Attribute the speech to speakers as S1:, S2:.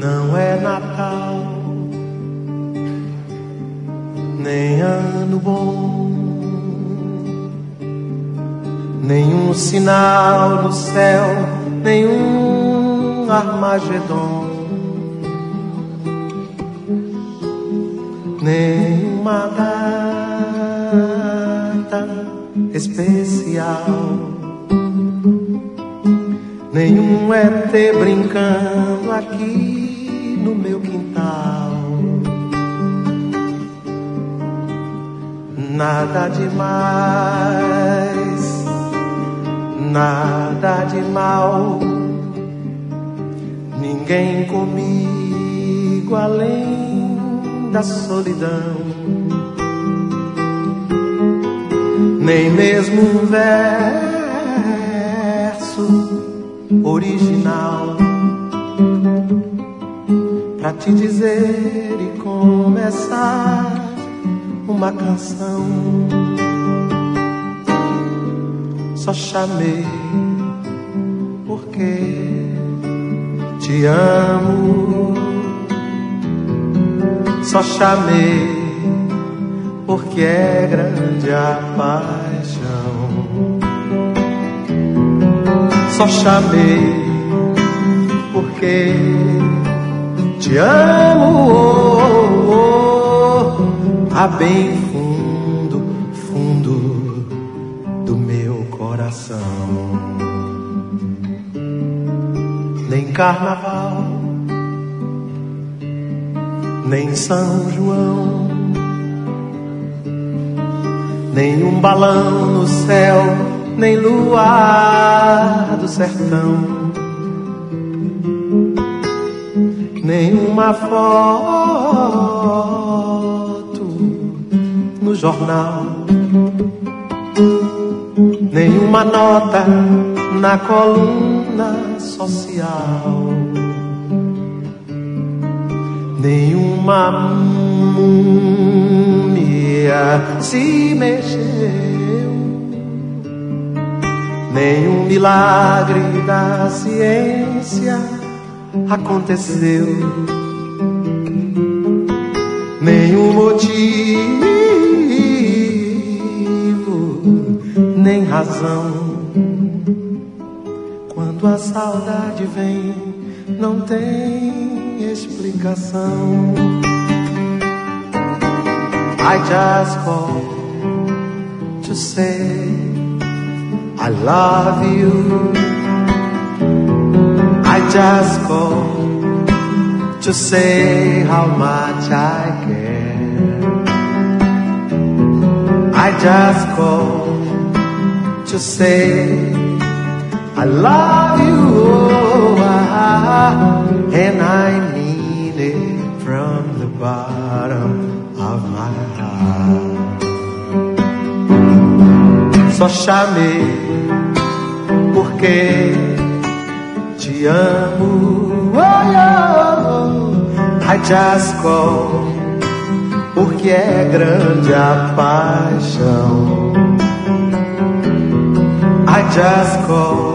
S1: Não é Natal, nem ano bom, nenhum sinal no céu, nenhum Armagedon, nenhuma data especial, nenhum ET brincando aqui no meu quintal. Nada demais, nada de mal, ninguém comigo além da solidão, nem mesmo um verso original pra te dizer e começar uma canção. Só chamei porque te amo, só chamei porque é grande a paixão. Só chamei porque te amo, a bem fundo, fundo do meu coração. Nem carnaval, nem São João, nem um balão no céu, nem luar do sertão, nenhuma foto no jornal, nenhuma nota na coluna social, nenhuma múmia se mexeu, nenhum milagre da ciência aconteceu, nenhum motivo, nem razão. Quando a saudade vem, não tem explicação. I just call to say I love you. I just call to say how much I care. I just call to say I love you, and I mean it from the bottom of my heart. Só chamei porque te amo, I just call porque é grande a paixão. I just call